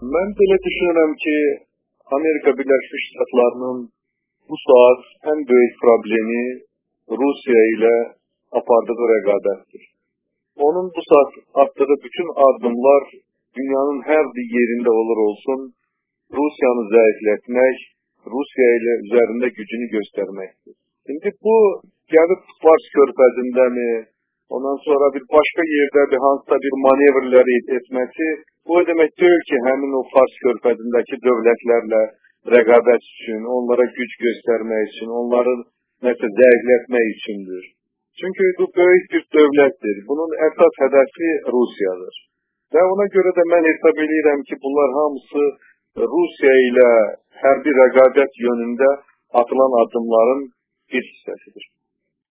Mən belə düşünürəm ki, Amerika Birləşmiş Ştatlarının bu saat ən böyük problemi Rusiya ilə apardığı rəqabətdir. Onun bu saat attığı bütün adımlar dünyanın hər bir yerində olur olsun, Rusiyanı zəiflətmək, Rusiya ilə üzərində gücünü göstərməkdir. Şimdi bu gəlib Fars körfəzindəmi, ondan sonra bir başqa yerdə bir hansısa bir manevrləri etməsi, bu demək deyil ki, həmin o Fars körfəzindəki dövlətlərlə rəqabət üçün, onlara güc göstərmək üçün, onları nəsə zəiflətmək üçündür. Çünki bu böyük bir dövlətdir. Bunun əsas hədəfi Rusiyadır. Və ona görə də mən hesab edirəm ki, bunlar hamısı Rusiya ilə hərbi rəqabət yönündə atılan addımların bir hissəsidir.